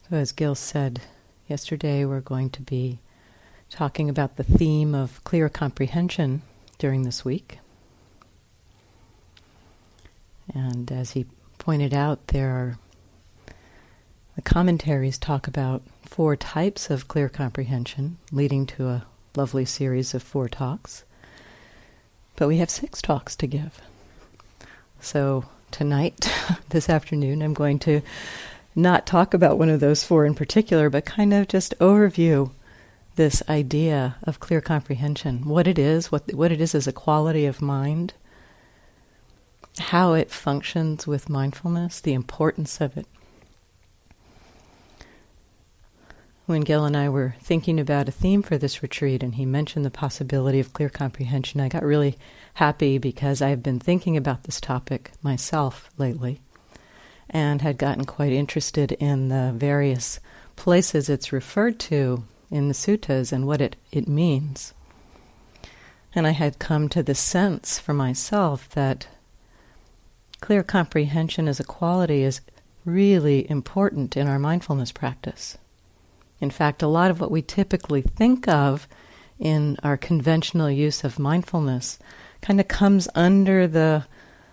So as Gil said yesterday, we're going to be talking about the theme of clear comprehension during this week. And as he pointed out, the commentaries talk about 4 types of clear comprehension, leading to a lovely series of 4 talks. But we have 6 talks to give. So tonight, this afternoon, I'm going to not talk about one of those 4 in particular, but kind of just overview this idea of clear comprehension, what it is as a quality of mind, how it functions with mindfulness, the importance of it. When Gil and I were thinking about a theme for this retreat and he mentioned the possibility of clear comprehension, I got really happy because I've been thinking about this topic myself lately and had gotten quite interested in the various places it's referred to in the suttas and what it means. And I had come to the sense for myself that clear comprehension as a quality is really important in our mindfulness practice. In fact, a lot of what we typically think of in our conventional use of mindfulness kind of comes under the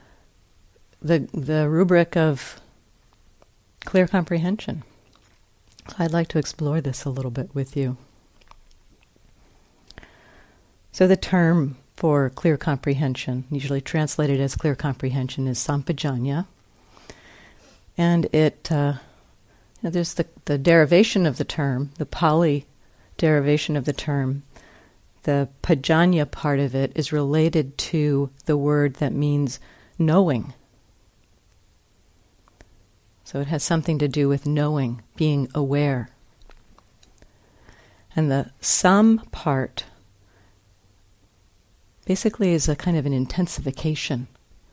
rubric of clear comprehension. I'd like to explore this a little bit with you. So the term for clear comprehension, usually translated as clear comprehension, is sampajanya. And there's the derivation of the term, the Pali derivation of the term. The pajanya part of it is related to the word that means knowing. So it has something to do with knowing, being aware. And the sam part basically is a kind of an intensification.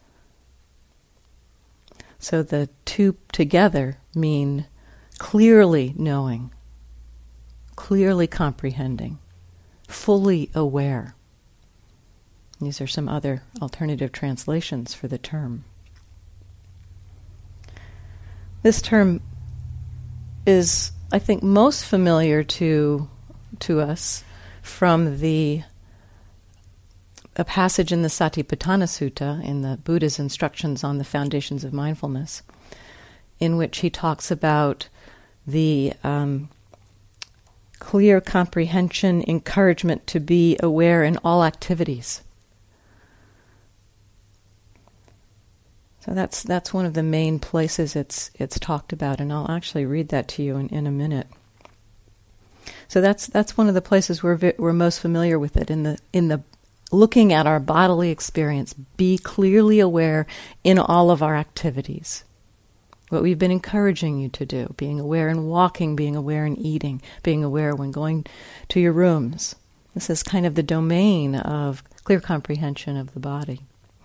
So the 2 together mean clearly knowing, clearly comprehending, fully aware. These are some other alternative translations for the term. This term is, I think, most familiar to us from a passage in the Satipatthana Sutta, in the Buddha's instructions on the foundations of mindfulness, in which he talks about the clear comprehension, encouragement to be aware in all activities. So that's one of the main places it's talked about, and I'll actually read that to you in a minute. So that's one of the places we're most familiar with it in the looking at our bodily experience. Be clearly aware in all of our activities. What we've been encouraging you to do, being aware in walking, being aware in eating, being aware when going to your rooms. This is kind of the domain of clear comprehension of the body.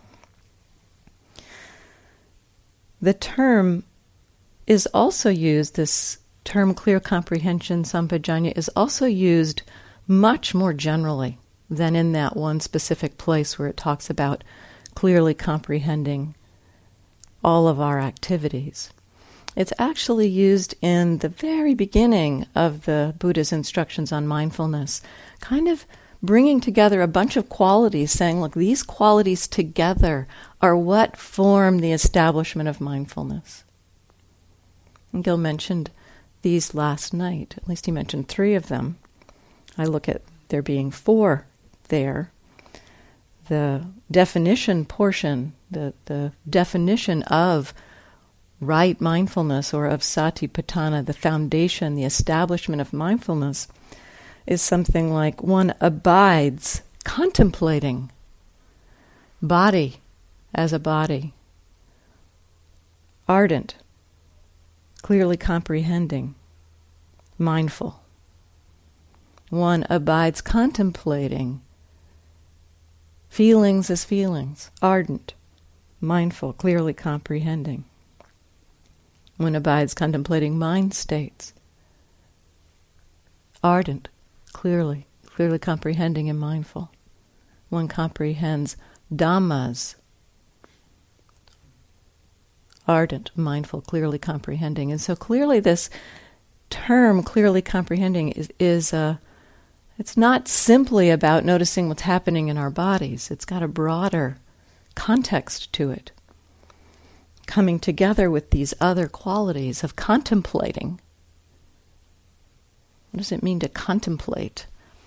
The term is also used, this term clear comprehension, sampajanya, is also used much more generally than in that one specific place where it talks about clearly comprehending all of our activities. It's actually used in the very beginning of the Buddha's instructions on mindfulness, kind of bringing together a bunch of qualities, saying, look, these qualities together are what form the establishment of mindfulness. And Gil mentioned these last night. At least he mentioned 3 of them. I look at there being 4 there. The definition portion, the definition of right mindfulness or of satipatthana, the foundation, the establishment of mindfulness, is something like one abides contemplating body as a body, ardent, clearly comprehending, mindful. One abides contemplating feelings as feelings, ardent, mindful, clearly comprehending. One abides contemplating mind states, ardent, clearly comprehending and mindful. One comprehends dhammas, ardent, mindful, clearly comprehending. And so clearly this term, clearly comprehending, is it's not simply about noticing what's happening in our bodies. It's got a broader context to it, coming together with these other qualities of contemplating. What does it mean to contemplate?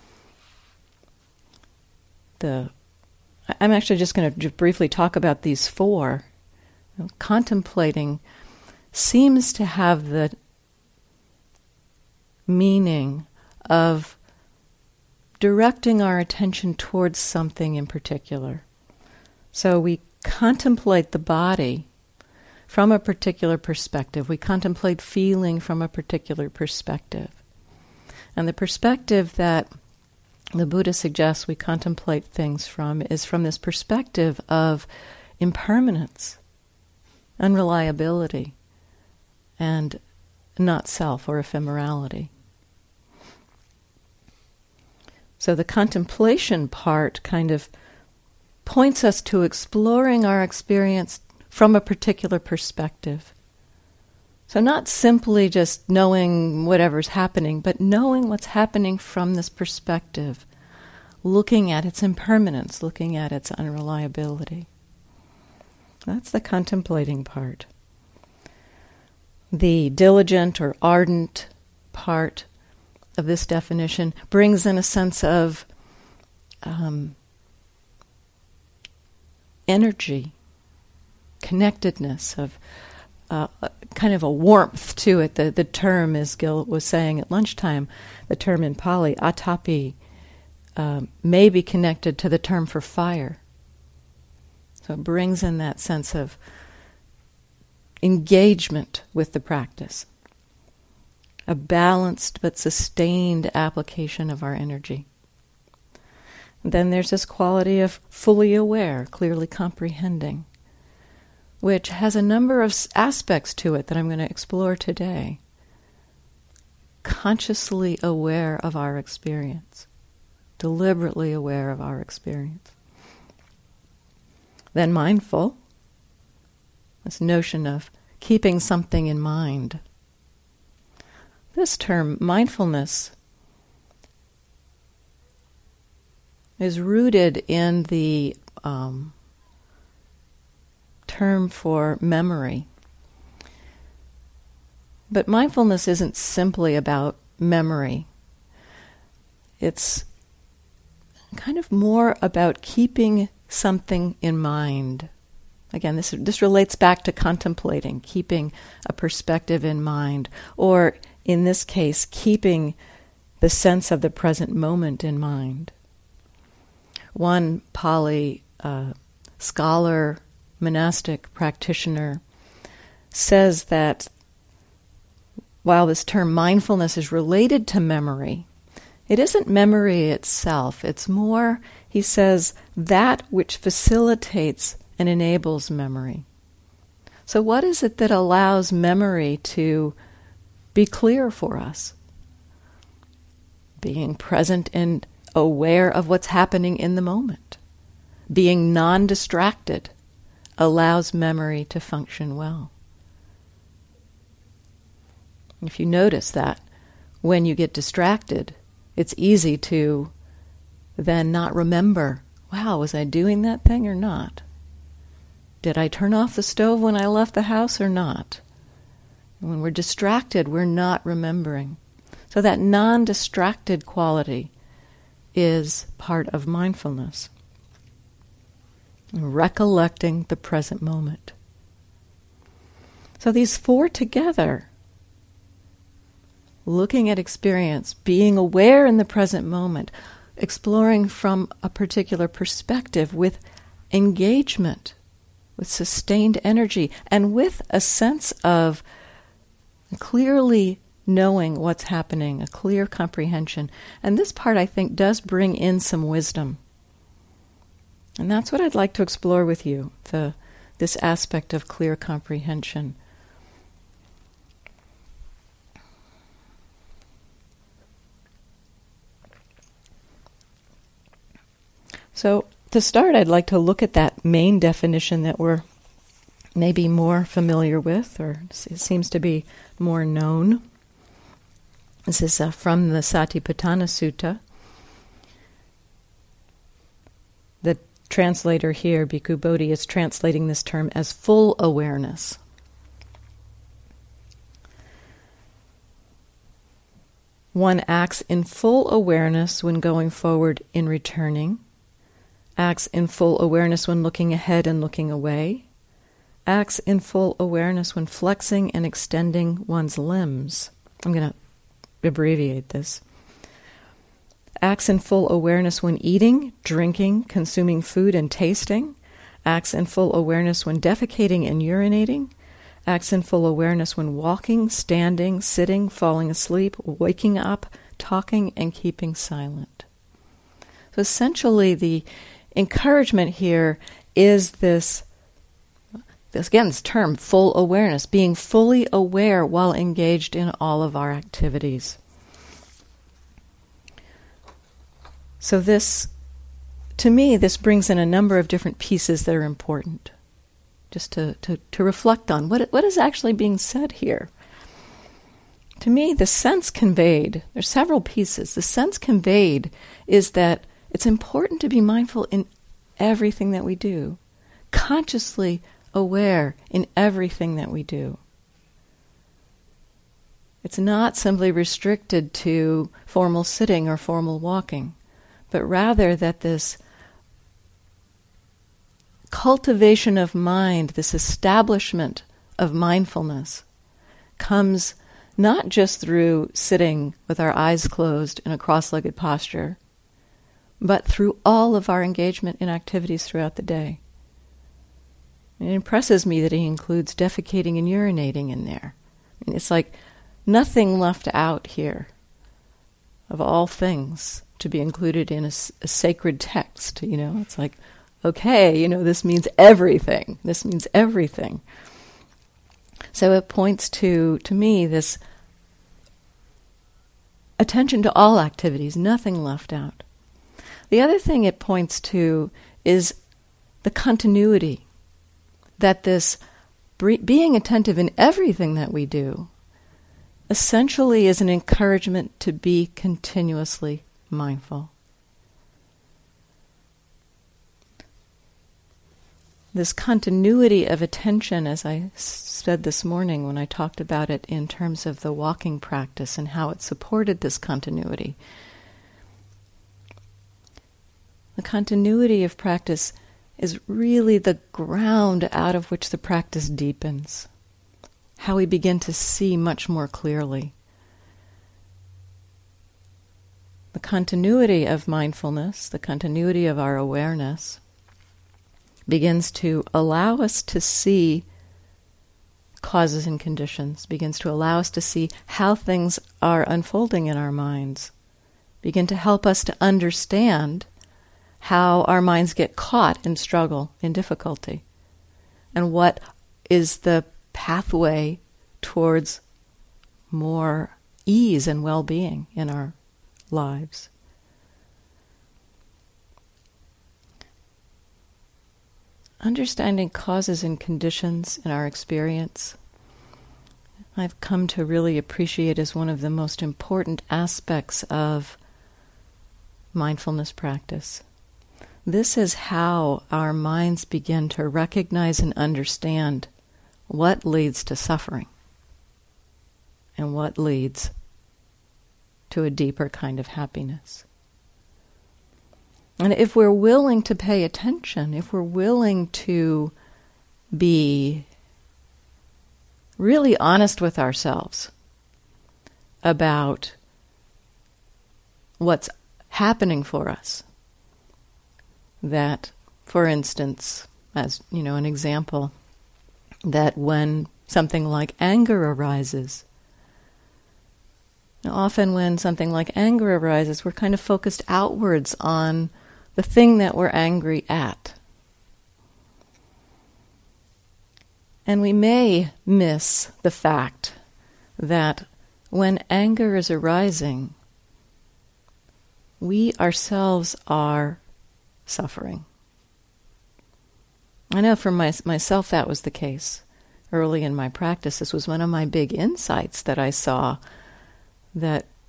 I'm actually just going to briefly talk about these four. Contemplating seems to have the meaning of directing our attention towards something in particular. So we contemplate the body from a particular perspective. We contemplate feeling from a particular perspective. And the perspective that the Buddha suggests we contemplate things from is from this perspective of impermanence, unreliability, and not self or ephemerality. So the contemplation part kind of points us to exploring our experience from a particular perspective. So not simply just knowing whatever's happening, but knowing what's happening from this perspective, looking at its impermanence, looking at its unreliability. That's the contemplating part. The diligent or ardent part of this definition brings in a sense of energy, connectedness, of kind of a warmth to it. The term, as Gil was saying at lunchtime, the term in Pali, atapi, may be connected to the term for fire. So it brings in that sense of engagement with the practice, a balanced but sustained application of our energy. And then there's this quality of fully aware, clearly comprehending, which has a number of aspects to it that I'm going to explore today. Consciously aware of our experience, deliberately aware of our experience. Then mindful, this notion of keeping something in mind. This term, mindfulness, is rooted in the term for memory. But mindfulness isn't simply about memory. It's kind of more about keeping something in mind. Again, this relates back to contemplating, keeping a perspective in mind, or in this case, keeping the sense of the present moment in mind. One Pali scholar, monastic practitioner, says that while this term mindfulness is related to memory, it isn't memory itself. It's more, he says, that which facilitates and enables memory. So what is it that allows memory to be clear for us? Being present and aware of what's happening in the moment. Being non-distracted allows memory to function well. If you notice that when you get distracted, it's easy to then not remember, wow, was I doing that thing or not? Did I turn off the stove when I left the house or not? And when we're distracted, we're not remembering. So that non-distracted quality is part of mindfulness. Recollecting the present moment. So these four together, looking at experience, being aware in the present moment, exploring from a particular perspective with engagement, with sustained energy, and with a sense of clearly knowing what's happening, a clear comprehension. And this part, I think, does bring in some wisdom. And that's what I'd like to explore with you, this aspect of clear comprehension. So, to start, I'd like to look at that main definition that we're maybe more familiar with, or it seems to be more known. This is from the Satipatthana Sutta. The translator here, Bhikkhu Bodhi, is translating this term as full awareness. One acts in full awareness when going forward in returning, acts in full awareness when looking ahead and looking away, acts in full awareness when flexing and extending one's limbs. I'm going to abbreviate this. Acts in full awareness when eating, drinking, consuming food and tasting, acts in full awareness when defecating and urinating, acts in full awareness when walking, standing, sitting, falling asleep, waking up, talking, and keeping silent. So essentially the encouragement here is this term, full awareness, being fully aware while engaged in all of our activities. So this, to me, this brings in a number of different pieces that are important. Just to reflect on what is actually being said here. To me, the sense conveyed, there's several pieces. The sense conveyed is that it's important to be mindful in everything that we do, consciously aware in everything that we do. It's not simply restricted to formal sitting or formal walking, but rather that this cultivation of mind, this establishment of mindfulness, comes not just through sitting with our eyes closed in a cross-legged posture, but through all of our engagement in activities throughout the day. It impresses me that he includes defecating and urinating in there. I mean, it's like nothing left out here of all things to be included in a sacred text. It's like, okay, this means everything. This means everything. So it points to me, this attention to all activities, nothing left out. The other thing it points to is the continuity, that this being attentive in everything that we do essentially is an encouragement to be continuously mindful. This continuity of attention, as I said this morning when I talked about it in terms of the walking practice and how it supported this continuity. The continuity of practice is really the ground out of which the practice deepens, how we begin to see much more clearly. The continuity of mindfulness, the continuity of our awareness, begins to allow us to see causes and conditions, begins to allow us to see how things are unfolding in our minds, begin to help us to understand how our minds get caught in struggle, in difficulty, and what is the pathway towards more ease and well-being in our lives. Understanding causes and conditions in our experience, I've come to really appreciate as one of the most important aspects of mindfulness practice. This is how our minds begin to recognize and understand what leads to suffering and what leads to a deeper kind of happiness. And if we're willing to pay attention, if we're willing to be really honest with ourselves about what's happening for us, that, for instance, as an example, that when something like anger arises, often when something like anger arises, we're kind of focused outwards on the thing that we're angry at. And we may miss the fact that when anger is arising, we ourselves are suffering. I know for myself that was the case. Early in my practice, this was one of my big insights that I saw, that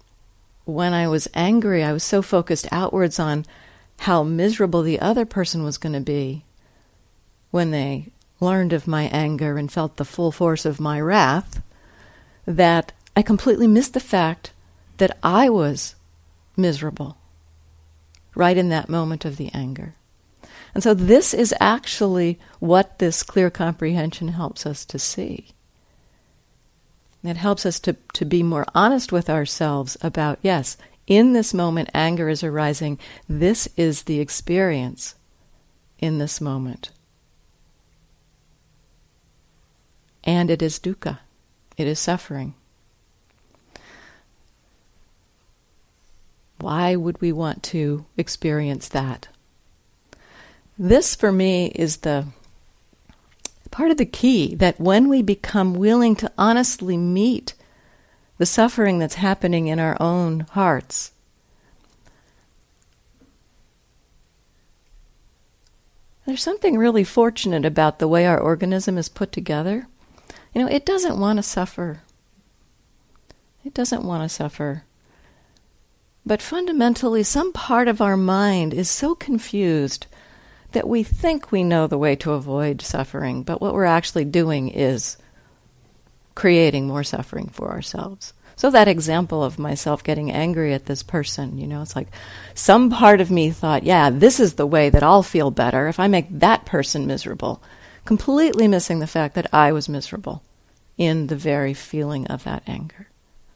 when I was angry, I was so focused outwards on how miserable the other person was going to be when they learned of my anger and felt the full force of my wrath, that I completely missed the fact that I was miserable right in that moment of the anger. And so this is actually what this clear comprehension helps us to see. It helps us to be more honest with ourselves about, yes, in this moment anger is arising. This is the experience in this moment. And it is dukkha. It is suffering. Why would we want to experience that? This, for me, is the part of the key, that when we become willing to honestly meet the suffering that's happening in our own hearts, there's something really fortunate about the way our organism is put together. It doesn't want to suffer. It doesn't want to suffer. But fundamentally, some part of our mind is so confused that we think we know the way to avoid suffering, but what we're actually doing is creating more suffering for ourselves. So that example of myself getting angry at this person, it's like some part of me thought, yeah, this is the way that I'll feel better if I make that person miserable, completely missing the fact that I was miserable in the very feeling of that anger.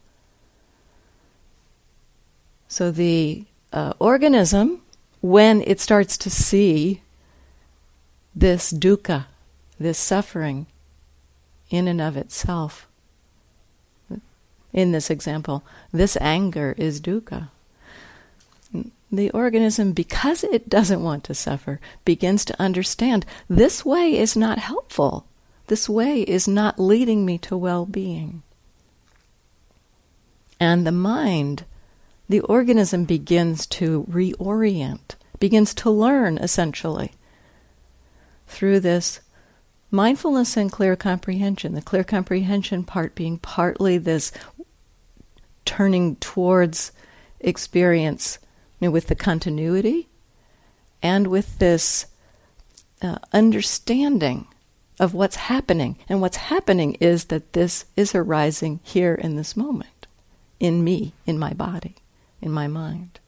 So the organism, when it starts to see this dukkha, this suffering in and of itself, in this example, this anger is dukkha. The organism, because it doesn't want to suffer, begins to understand this way is not helpful. This way is not leading me to well-being. And the mind, the organism begins to reorient, begins to learn, essentially, through this mindfulness and clear comprehension. The clear comprehension part being partly this turning towards experience, with the continuity, and with this understanding of what's happening. And what's happening is that this is arising here in this moment, in me, in my body, in my mind.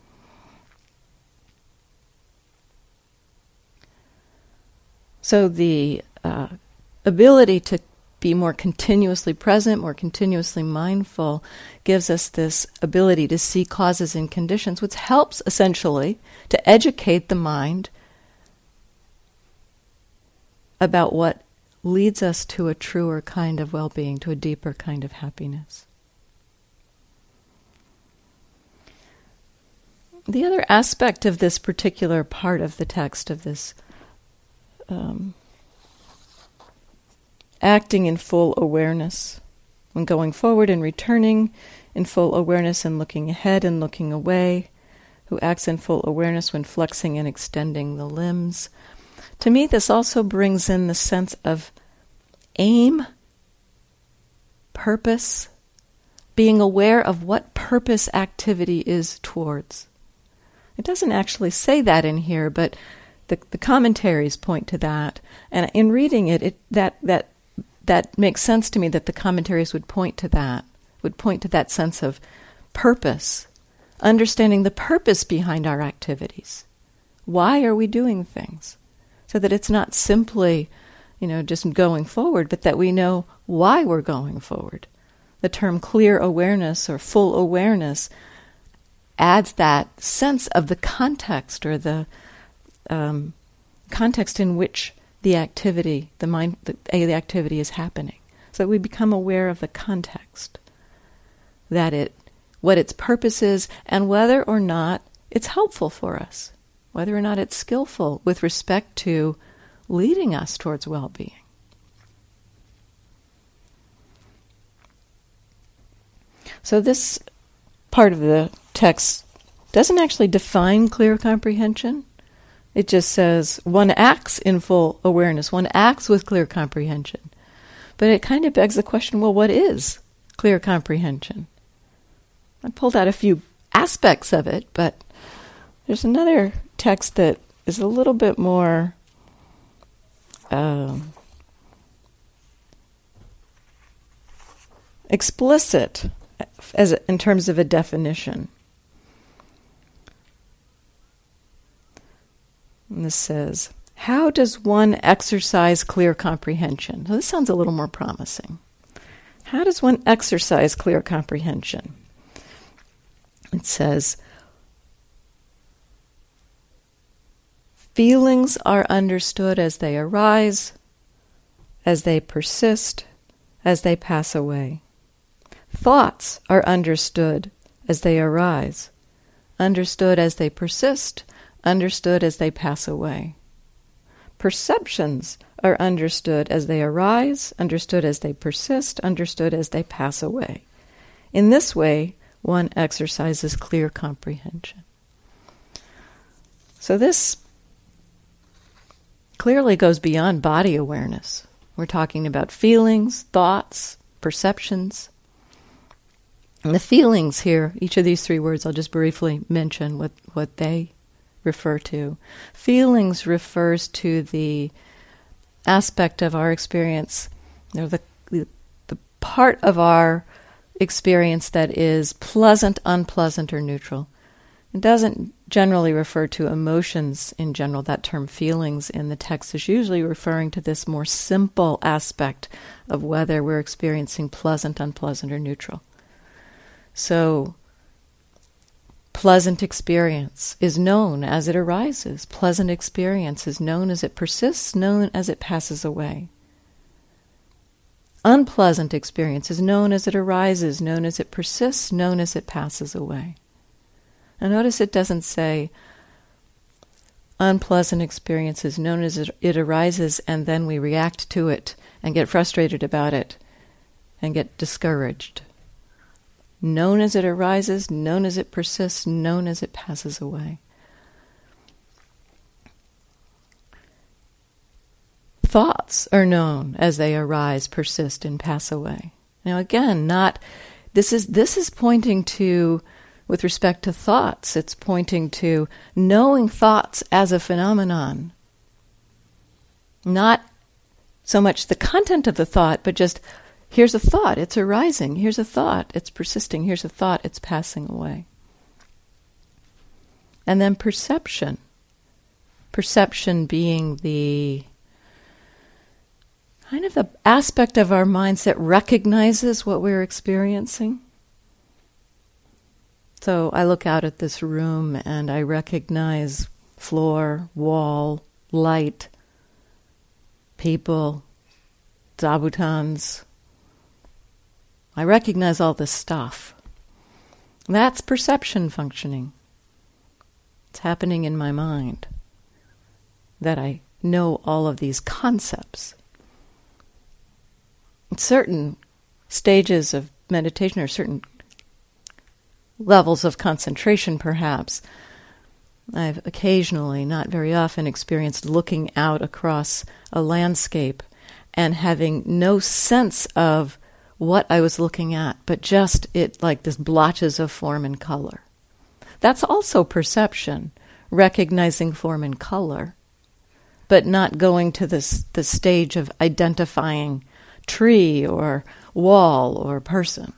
So the ability to be more continuously present, more continuously mindful, gives us this ability to see causes and conditions, which helps essentially to educate the mind about what leads us to a truer kind of well-being, to a deeper kind of happiness. The other aspect of this particular part of the text, of this acting in full awareness, when going forward and returning in full awareness and looking ahead and looking away, who acts in full awareness when flexing and extending the limbs. To me, this also brings in the sense of aim, purpose, being aware of what purpose activity is towards. It doesn't actually say that in here, but the commentaries point to that. And in reading it, that makes sense to me, that the commentaries would point to that sense of purpose, understanding the purpose behind our activities. Why are we doing things? So that it's not simply, just going forward, but that we know why we're going forward. The term clear awareness or full awareness adds that sense of the context, or the context in which the activity, the activity is happening. So we become aware of the context, what its purpose is, and whether or not it's helpful for us, whether or not it's skillful with respect to leading us towards well-being. So this part of the text doesn't actually define clear comprehension. It just says one acts in full awareness, one acts with clear comprehension. But it kind of begs the question, well, what is clear comprehension? I pulled out a few aspects of it, but there's another text that is a little bit more explicit in terms of a definition. And this says, how does one exercise clear comprehension? So this sounds a little more promising. How does one exercise clear comprehension? It says, feelings are understood as they arise, as they persist, as they pass away. Thoughts are understood as they arise, understood as they persist, understood as they pass away. Perceptions are understood as they arise, understood as they persist, understood as they pass away. In this way, one exercises clear comprehension. So this clearly goes beyond body awareness. We're talking about feelings, thoughts, perceptions. And the feelings here, each of these three words, I'll just briefly mention what they refer to. Feelings refers to the aspect of our experience, the part of our experience that is pleasant, unpleasant, or neutral. It doesn't generally refer to emotions in general. That term feelings in the text is usually referring to this more simple aspect of whether we're experiencing pleasant, unpleasant, or neutral. So, pleasant experience is known as it arises. Pleasant experience is known as it persists, known as it passes away. Unpleasant experience is known as it arises, known as it persists, known as it passes away. Now notice it doesn't say unpleasant experience is known as it arises and then we react to it and get frustrated about it and get discouraged. Known as it arises, known as it persists, known as it passes away. Thoughts are known as they arise, persist, and pass away. Now again, this is pointing to, with respect to thoughts, it's pointing to knowing thoughts as a phenomenon. Not so much the content of the thought, but just here's a thought, it's arising. Here's a thought, it's persisting. Here's a thought, it's passing away. And then perception. Perception being the kind of the aspect of our minds that recognizes what we're experiencing. So I look out at this room and I recognize floor, wall, light, people, zabutons. I recognize all this stuff. That's perception functioning. It's happening in my mind that I know all of these concepts. At certain stages of meditation or certain levels of concentration, perhaps, I've occasionally, not very often, experienced looking out across a landscape and having no sense of what I was looking at, but just it like this blotches of form and color. That's also perception, recognizing form and color, but not going to the stage of identifying tree or wall or person.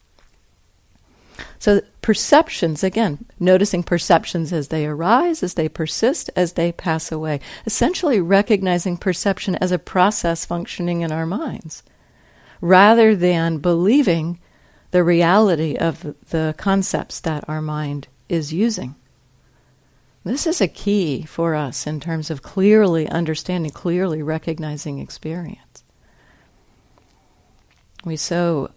So perceptions, again, noticing perceptions as they arise, as they persist, as they pass away. Essentially recognizing perception as a process functioning in our minds, rather than believing the reality of the concepts that our mind is using. This is a key for us in terms of clearly understanding, clearly recognizing experience. We so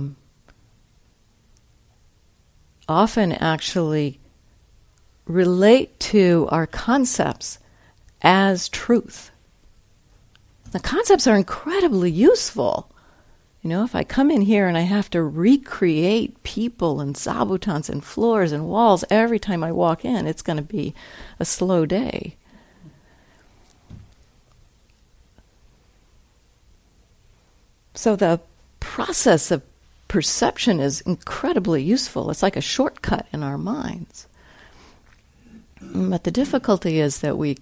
often actually relate to our concepts as truth. The concepts are incredibly useful. You know, if I come in here and I have to recreate people and zabutons and floors and walls every time I walk in, it's going to be a slow day. So the process of perception is incredibly useful. It's like a shortcut in our minds. But the difficulty is that we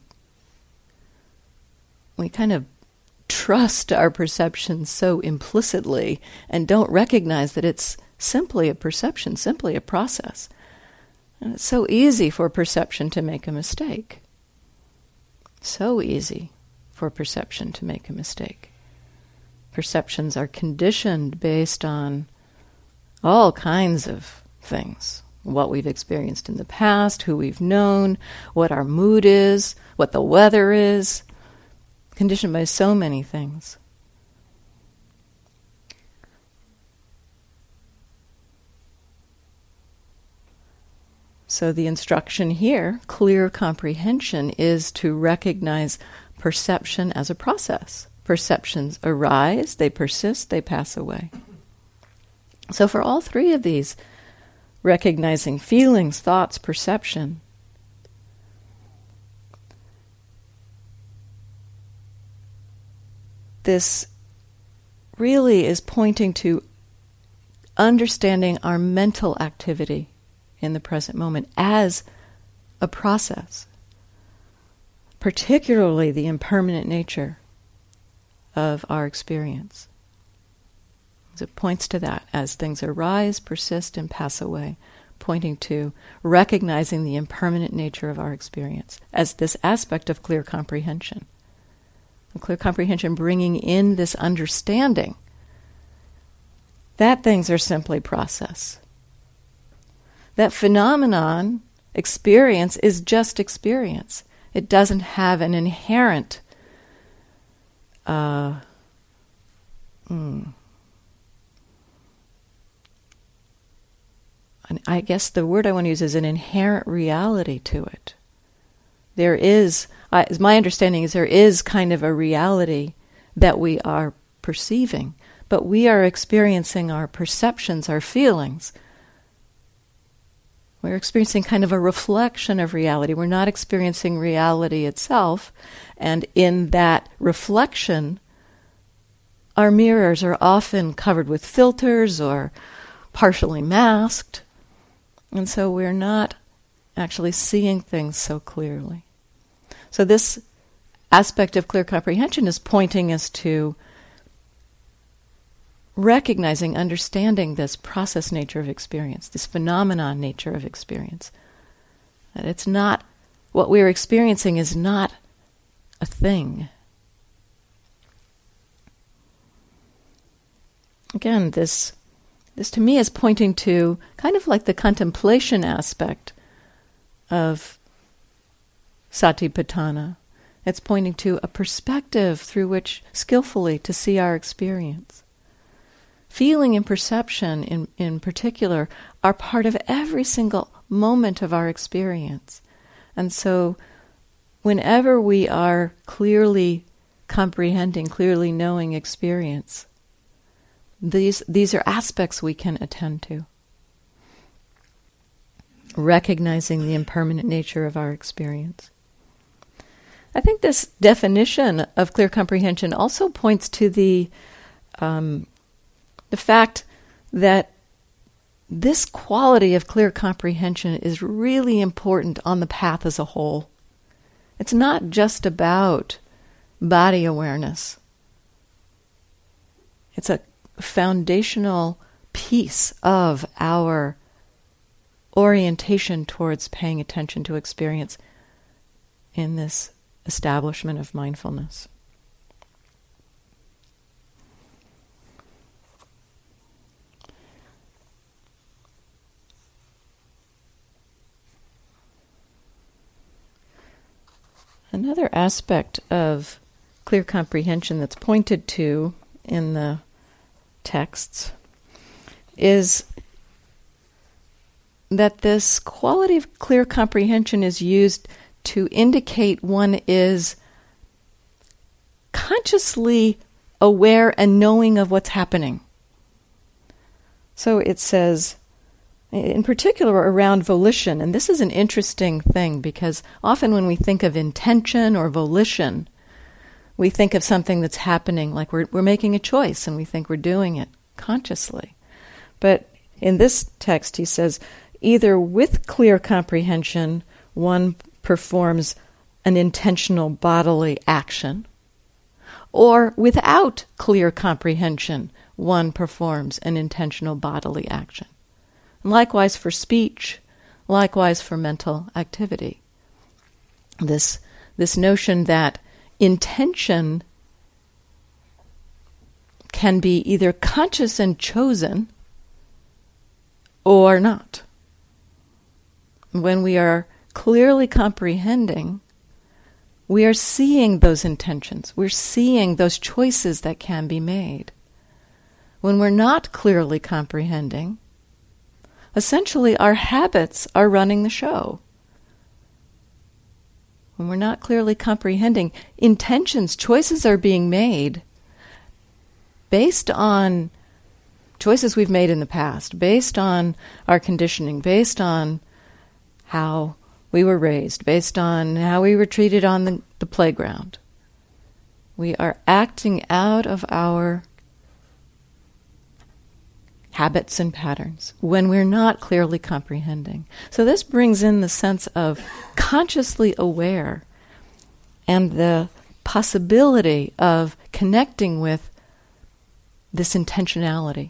kind of trust our perception so implicitly and don't recognize that it's simply a perception, simply a process. And it's so easy for perception to make a mistake. So easy for perception to make a mistake. Perceptions are conditioned based on all kinds of things. What we've experienced in the past, who we've known, what our mood is, what the weather is. Conditioned by so many things. So the instruction here, clear comprehension, is to recognize perception as a process. Perceptions arise, they persist, they pass away. So for all three of these, recognizing feelings, thoughts, perception, this really is pointing to understanding our mental activity in the present moment as a process, particularly the impermanent nature of our experience. So it points to that as things arise, persist, and pass away, pointing to recognizing the impermanent nature of our experience as this aspect of clear comprehension. And clear comprehension bringing in this understanding that things are simply process. That phenomenon, experience, is just experience. It doesn't have an inherent I guess the word I want to use is an inherent reality to it. There is, my understanding is there is kind of a reality that we are perceiving, but we are experiencing our perceptions, our feelings. We're experiencing kind of a reflection of reality. We're not experiencing reality itself, and in that reflection, our mirrors are often covered with filters or partially masked, and so we're not actually seeing things so clearly. So this aspect of clear comprehension is pointing us to recognizing, understanding this process nature of experience, this phenomenon nature of experience. That it's not, what we're experiencing is not a thing. Again, this to me is pointing to kind of like the contemplation aspect of Satipatthana. It's pointing to a perspective through which skillfully to see our experience. Feeling and perception in particular are part of every single moment of our experience. And so whenever we are clearly comprehending, clearly knowing experience, these are aspects we can attend to. Recognizing the impermanent nature of our experience. I think this definition of clear comprehension also points to the fact that this quality of clear comprehension is really important on the path as a whole. It's not just about body awareness. It's a foundational piece of our orientation towards paying attention to experience in this establishment of mindfulness. Another aspect of clear comprehension that's pointed to in the texts is that this quality of clear comprehension is used to indicate one is consciously aware and knowing of what's happening. So it says, in particular around volition, and this is an interesting thing because often when we think of intention or volition, we think of something that's happening like we're making a choice and we think we're doing it consciously. But in this text, he says, either with clear comprehension, one performs an intentional bodily action, or without clear comprehension, one performs an intentional bodily action. Likewise for speech, likewise for mental activity. This notion that intention can be either conscious and chosen or not. When we are clearly comprehending, we are seeing those intentions. We're seeing those choices that can be made. When we're not clearly comprehending, essentially our habits are running the show. When we're not clearly comprehending, intentions, choices are being made based on choices we've made in the past, based on our conditioning, based on how we were raised, based on how we were treated on the playground. We are acting out of our habits and patterns when we're not clearly comprehending. So this brings in the sense of consciously aware and the possibility of connecting with this intentionality.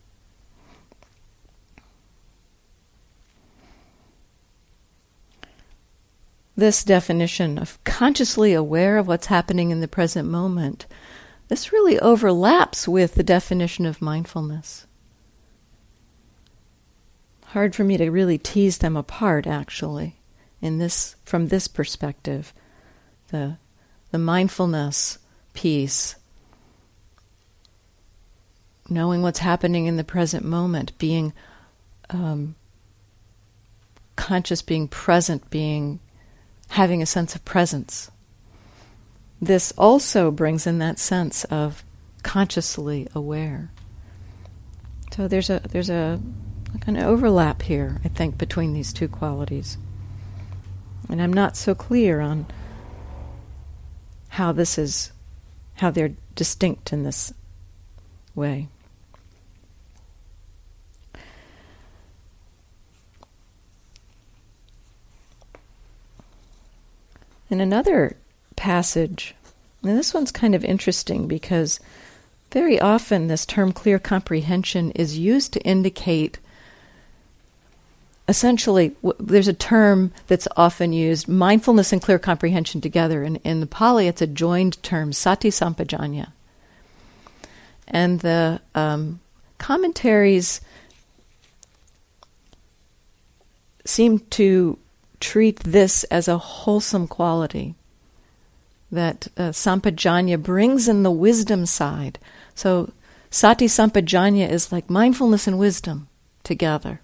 This definition of consciously aware of what's happening in the present moment, this really overlaps with the definition of mindfulness. Hard for me to really tease them apart, actually, from this perspective. The mindfulness piece, knowing what's happening in the present moment, being conscious, being present, having a sense of presence. This also brings in that sense of consciously aware. So there's a kind of overlap here, I think, between these two qualities. And I'm not so clear on how they're distinct in this way. In another passage, and this one's kind of interesting because very often this term clear comprehension is used to indicate, essentially, there's a term that's often used, mindfulness and clear comprehension together. In the Pali, it's a joined term, sati sampajanya. And the commentaries seem to treat this as a wholesome quality, that sampajanya brings in the wisdom side. So sati sampajanya is like mindfulness and wisdom together.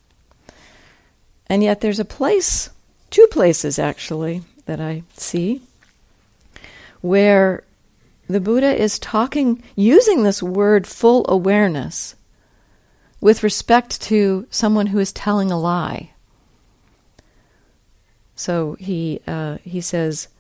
And yet there's two places actually, that I see, where the Buddha is using this word full awareness with respect to someone who is telling a lie. So he says,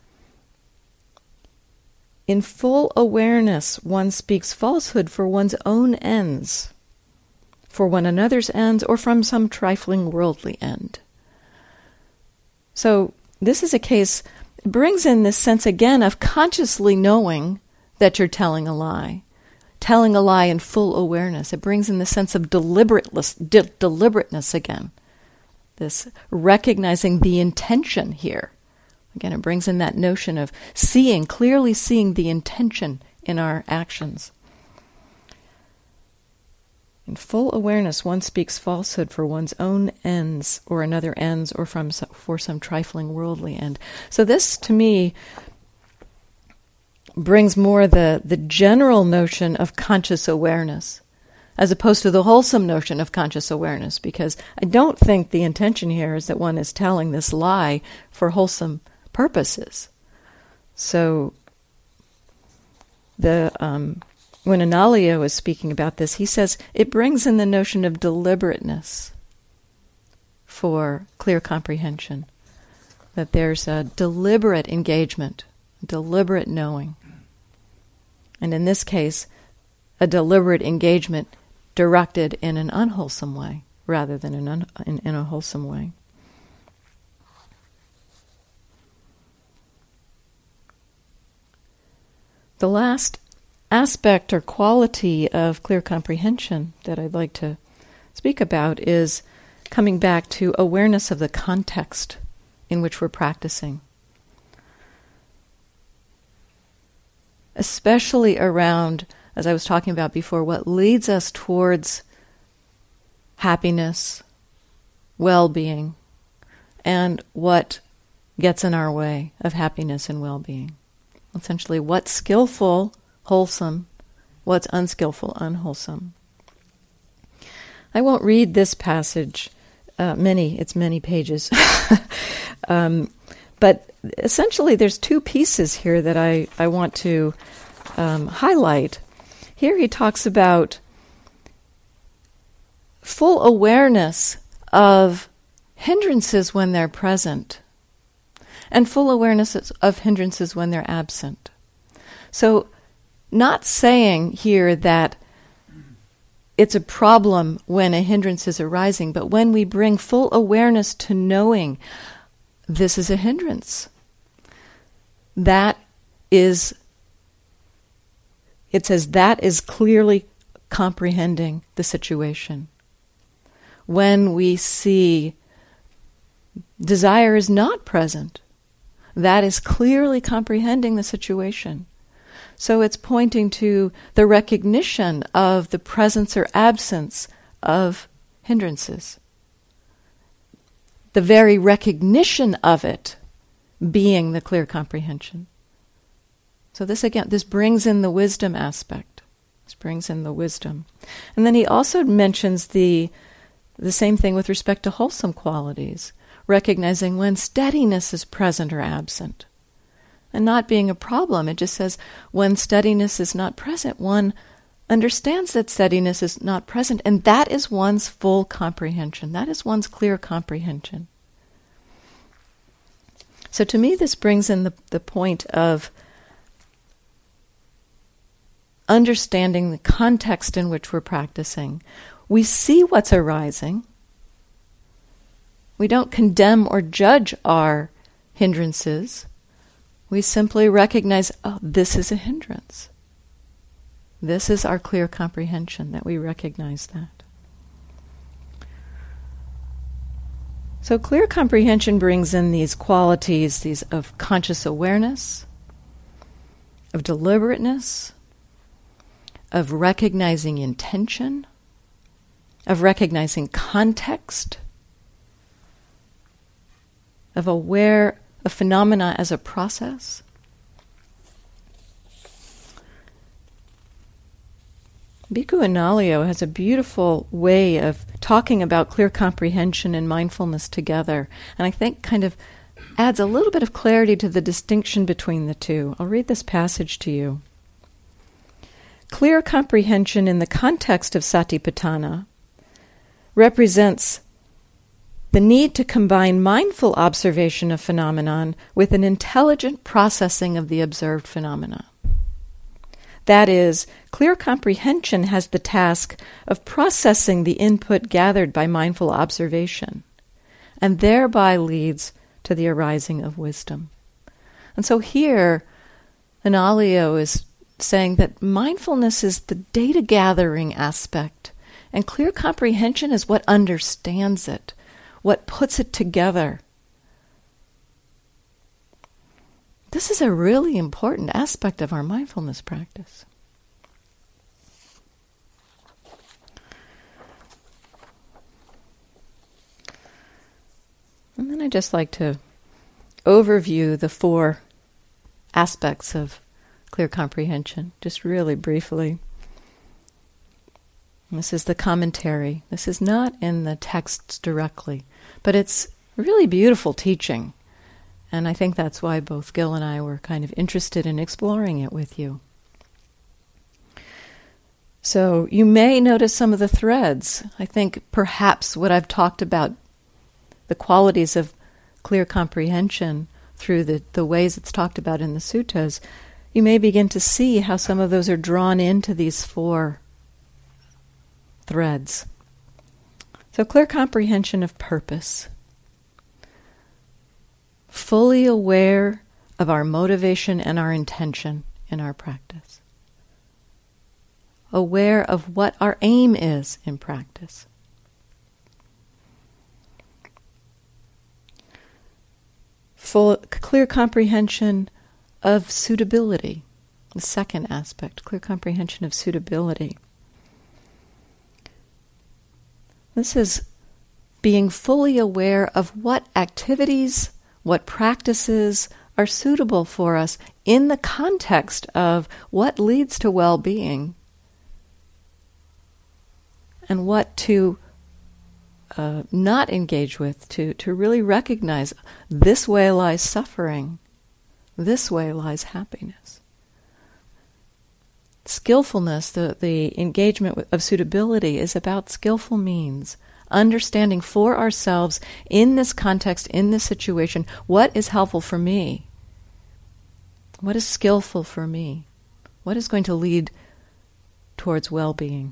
in full awareness one speaks falsehood for one's own ends, for one another's ends, or from some trifling worldly end. So this is a case, it brings in this sense again of consciously knowing that you're telling a lie in full awareness. It brings in the sense of deliberateness again. This recognizing the intention here. Again, it brings in that notion of clearly seeing the intention in our actions. In full awareness, one speaks falsehood for one's own ends, or another ends, or for some trifling worldly end. So this, to me, brings more the general notion of conscious awareness, as opposed to the wholesome notion of conscious awareness, because I don't think the intention here is that one is telling this lie for wholesome purposes. So when Analayo is speaking about this, he says it brings in the notion of deliberateness for clear comprehension, that there's a deliberate engagement, deliberate knowing. And in this case, a deliberate engagement directed in an unwholesome way rather than in a wholesome way. The last aspect or quality of clear comprehension that I'd like to speak about is coming back to awareness of the context in which we're practicing. Especially around, as I was talking about before, what leads us towards happiness, well-being, and what gets in our way of happiness and well-being. Essentially, what's skillful, wholesome, what's unskillful, unwholesome. I won't read this passage, it's many pages. But essentially there's two pieces here that I want to highlight. Here he talks about full awareness of hindrances when they're present, and full awareness of hindrances when they're absent. So, not saying here that it's a problem when a hindrance is arising, but when we bring full awareness to knowing this is a hindrance, that is clearly comprehending the situation. When we see desire is not present, that is clearly comprehending the situation. So it's pointing to the recognition of the presence or absence of hindrances. The very recognition of it being the clear comprehension. So this brings in the wisdom aspect. This brings in the wisdom. And then he also mentions the same thing with respect to wholesome qualities, recognizing when steadiness is present or absent. And not being a problem. It just says when steadiness is not present, one understands that steadiness is not present, and that is one's full comprehension. That is one's clear comprehension. So to me, this brings in the point of understanding the context in which we're practicing. We see what's arising. We don't condemn or judge our hindrances. We simply recognize, this is a hindrance. This is our clear comprehension, that we recognize that. So clear comprehension brings in these qualities, these of conscious awareness, of deliberateness, of recognizing intention, of recognizing context, of aware of phenomena as a process. Bhikkhu Analayo has a beautiful way of talking about clear comprehension and mindfulness together, and I think kind of adds a little bit of clarity to the distinction between the two. I'll read this passage to you. Clear comprehension in the context of Satipatthana represents the need to combine mindful observation of phenomenon with an intelligent processing of the observed phenomena. That is, clear comprehension has the task of processing the input gathered by mindful observation, and thereby leads to the arising of wisdom. And so here, Analayo is saying that mindfulness is the data gathering aspect, and clear comprehension is what understands it, what puts it together. This is a really important aspect of our mindfulness practice. And then I'd just like to overview the 4 aspects of clear comprehension, just really briefly. This is the commentary. This is not in the texts directly, but it's really beautiful teaching. And I think that's why both Gil and I were kind of interested in exploring it with you. So you may notice some of the threads. I think perhaps what I've talked about, the qualities of clear comprehension through the ways it's talked about in the suttas, you may begin to see how some of those are drawn into these 4 threads. So clear comprehension of purpose. Fully aware of our motivation and our intention in our practice. Aware of what our aim is in practice. Clear comprehension of suitability. The second aspect, clear comprehension of suitability. This is being fully aware of what activities, what practices are suitable for us in the context of what leads to well-being and what to not engage with, to really recognize this way lies suffering, this way lies happiness. Skillfulness, the engagement of suitability, is about skillful means, understanding for ourselves in this context, in this situation, what is helpful for me, what is skillful for me, what is going to lead towards well-being.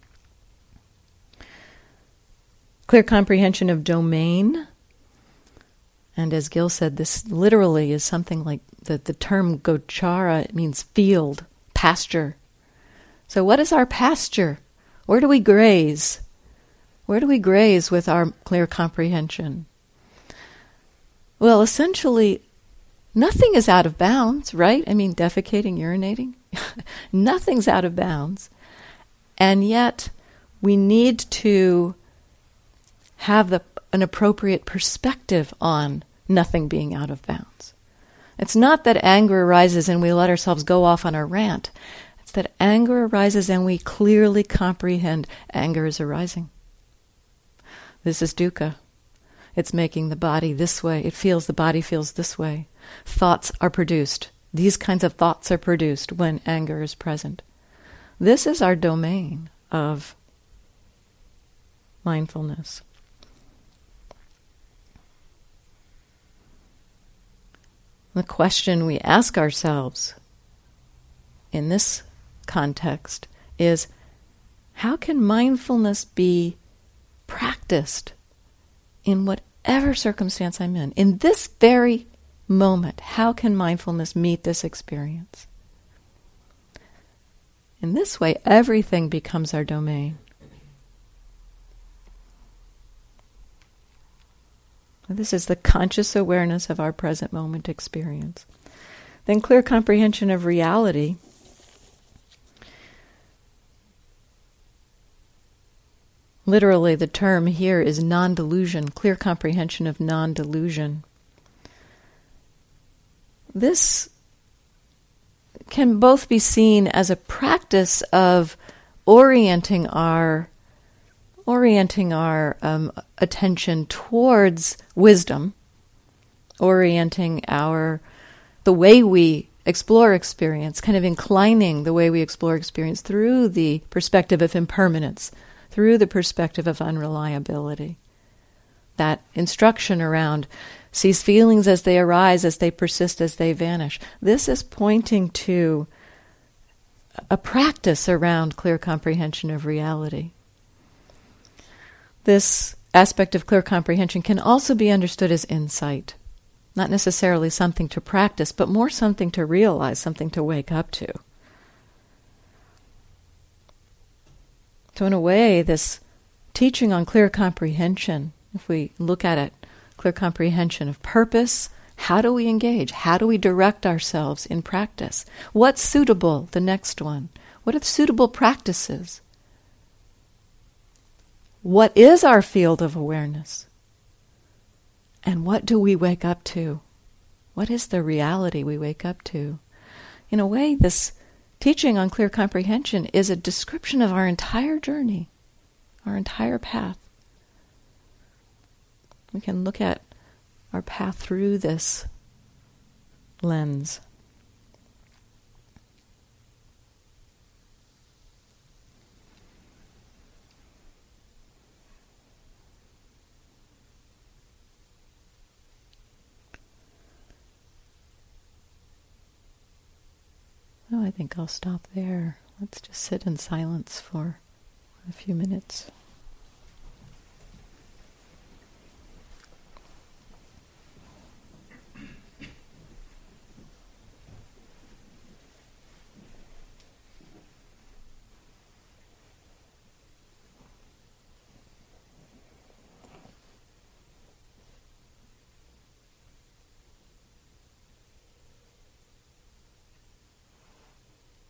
Clear comprehension of domain. And as Gil said, this literally is something like the term gochara. It means field, pasture. So what is our pasture? Where do we graze? Where do we graze with our clear comprehension? Well, essentially, nothing is out of bounds, right? I mean, defecating, urinating. Nothing's out of bounds. And yet, we need to have an appropriate perspective on nothing being out of bounds. It's not that anger arises and we let ourselves go off on a rant. It's that anger arises and we clearly comprehend anger is arising. This is dukkha. It's making the body this way. The body feels this way. Thoughts are produced. These kinds of thoughts are produced when anger is present. This is our domain of mindfulness. The question we ask ourselves in this context is, how can mindfulness be practiced in whatever circumstance I'm in? In this very moment, how can mindfulness meet this experience? In this way, everything becomes our domain. This is the conscious awareness of our present moment experience. Then clear comprehension of reality. Literally, the term here is non-delusion, clear comprehension of non-delusion. This can both be seen as a practice of orienting our attention towards wisdom, orienting the way we explore experience, kind of inclining the way we explore experience through the perspective of impermanence, through the perspective of unreliability. That instruction around sees feelings as they arise, as they persist, as they vanish. This is pointing to a practice around clear comprehension of reality. This aspect of clear comprehension can also be understood as insight. Not necessarily something to practice, but more something to realize, something to wake up to. So in a way, this teaching on clear comprehension, if we look at it, clear comprehension of purpose, how do we engage? How do we direct ourselves in practice? What's suitable? The next one. What are the suitable practices? What is our field of awareness? And what do we wake up to? What is the reality we wake up to? In a way, this teaching on clear comprehension is a description of our entire journey, our entire path. We can look at our path through this lens. Oh, I think I'll stop there. Let's just sit in silence for a few minutes.